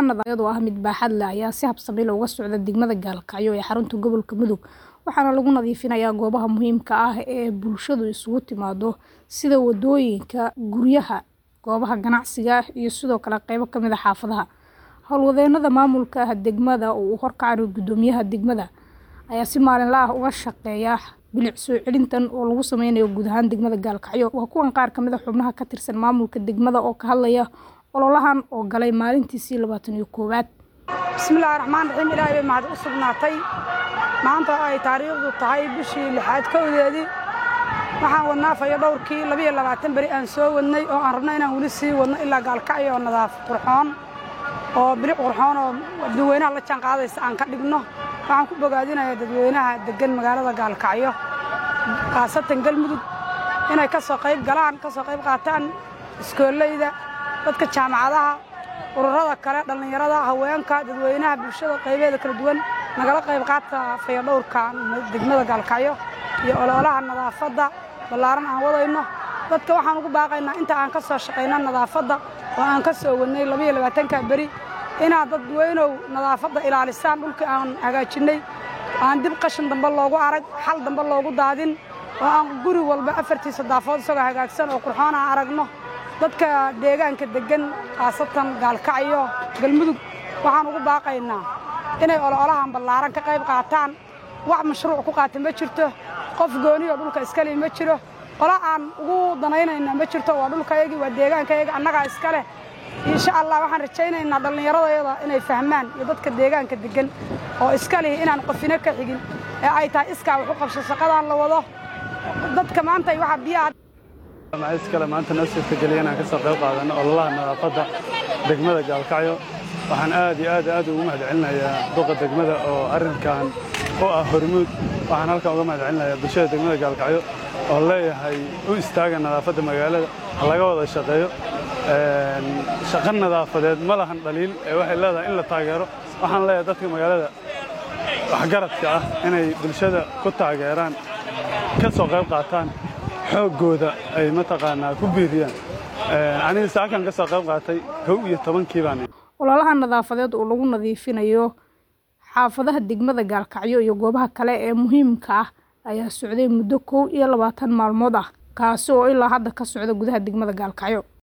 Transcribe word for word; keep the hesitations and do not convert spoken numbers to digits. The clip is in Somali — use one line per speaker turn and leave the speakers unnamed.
nadaafad oo ah mid baaxad leh ayaa si habsami leh uga socda degmada Gaalkacyo ee xarunta gobolka Mudug waxaana lagu nadiifinayaa goobaha muhiimka ah ee bulshadu isugu timaado sida wadooyinka, guryaha, goobaha ganacsiga iyo sidoo kale qaybo ka mid ah xaafadaha. Howlwadeennada maamulka degmada oo uu horkacayo gudoomiyaha degmada ayaa si maalinle ah uga shaqeeya bilic soo celintan oo lagu sameynayo guud ahaan degmada Gaalkacyo. Waa kuwan qaar ka mid ah xubnaha ka tirsan maamulka degmada oo ka hadlaya ololahan oo galay maalintiisii labaatan iyo koowaad.
Bismillahir Rahmaanir Rahiim. Ilaahay mahad u sugnaatay maanta ay taariikhdu tahay bishii lixaad kowdeedii waxaan wadnaa fayo dhowrkii laba iyo labaatan bari aan soo wadnay oo aan rabnay inaan wali sii wadno ilaa Gaalkacyo oo nadaafad qurxoon oo bilic qurxoon oo dadweynaha la jaan qaadaysa aan ka dhigno. waxaan ku bogaadinayaa dadweynaha degan magaalada Gaalkacyo qaasatan Galmudug inay ka soo qayb galaan ka soo qayb qaataan iskoolayda dadka jaamacadaha ururada kale dhalinyarada haweenka dadweynaha bulshada qaybeeda kala duwan nagala qayb qaata fayo dhowrka degmada Gaalkacyo iyo ololaha nadaafadda balaaran aan wadayno. dadka waxaan ugu baaqaynaa inta aan ka soo shaqeyno nadaafadda oo aan ka soo wadnay laba iyo labaatan ka bari inaa dadweynow nadaafadda ilaalisaan dhulka aan hagaajinay aan dib qashin dambe loogu arag xal dambe loogu daadin oo aan guri walba afartii sadaafood isagoo hagaagsan oo qurxoon aan aragno. dadka deegaanka degan qaasatan Gaalkacyo Galmudug waxaan ugu baaqaynaa inay ololahan balaaran ka qayb qaataan. wax mashruuc ku qaatan ma jirto, qof gooni oo dhulka iska leh ma jiro, qola aan ugu danaynayna ma jirto. waa dhulkayagi waa deegaankayga annaga iska leh. insha Allah waxaan rajaynaynaa dhalinyaradayada inay fahmaan iyo dadka deegaanka degan oo iska leh inaan qofina ka xigin ee ay tahay iska wax u qabso shaqadan la wado. dadka maanta waxa biyaha
ma iskala maanta nasiibka galiyana ka soo qayb qaadano ololaha nadaafadda degmada Gaalkacyo. waxaan aad iyo aad aad ugu mahadcelinayaa duqa degmada oo arrinkan oo ah hormuud. waxaan halkan uga mahadcelinayaa bulshada degmada Gaalkacyo oo leeyahay u istaaga nadaafadda magaalada laga wada shaqeeyo. shaqo nadaafadeed ma lahan dhaliil ee waxay leedahay in la taageero. waxaan leeyahay dadka magaalada waxgaradka ah inay bulshada ku taageeraan ka soo qayb qaataan xoogooda ay mataqaanaa ku biiriyaan. aniga saakan ka soo qayb qaatay kow iyo tobankii baan
ololaha nadaafadeed oo lagu nadiifinayo xaafadaha degmada Gaalkacyo iyo goobaha kale ee muhiimka ah ayaa socday muddo kow iyo labaatan maalmood ah kaasi oo ilaa hadda ka socda gudaha degmada Gaalkacyo.